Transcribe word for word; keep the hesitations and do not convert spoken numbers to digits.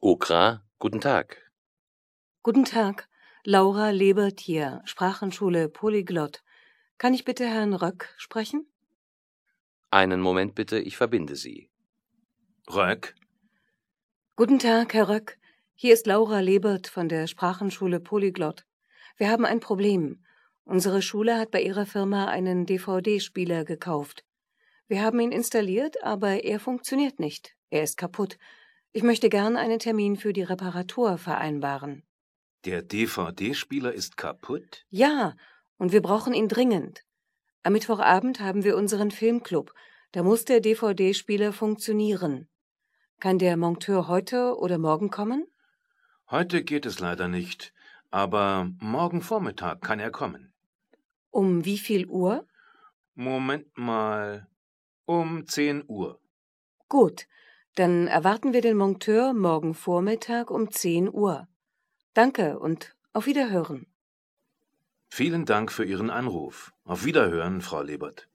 Okra, guten Tag. Guten Tag, Laura Lebert hier, Sprachenschule Polyglott. Kann ich bitte Herrn Röck sprechen? Einen Moment bitte, ich verbinde Sie. Röck? Guten Tag, Herr Röck. Hier ist Laura Lebert von der Sprachenschule Polyglott. Wir haben ein Problem. Unsere Schule hat bei ihrer Firma einen D V D-Spieler gekauft. Wir haben ihn installiert, aber er funktioniert nicht. Er ist kaputt. Ich möchte gern einen Termin für die Reparatur vereinbaren. Der D V D-Spieler ist kaputt? Ja, und wir brauchen ihn dringend. Am Mittwochabend haben wir unseren Filmclub. Da muss der D V D-Spieler funktionieren. Kann der Monteur heute oder morgen kommen? Heute geht es leider nicht, aber morgen Vormittag kann er kommen. Um wie viel Uhr? Moment mal, um zehn Uhr. Gut, dann erwarten wir den Monteur morgen Vormittag um zehn Uhr. Danke und auf Wiederhören. Vielen Dank für Ihren Anruf. Auf Wiederhören, Frau Lebert.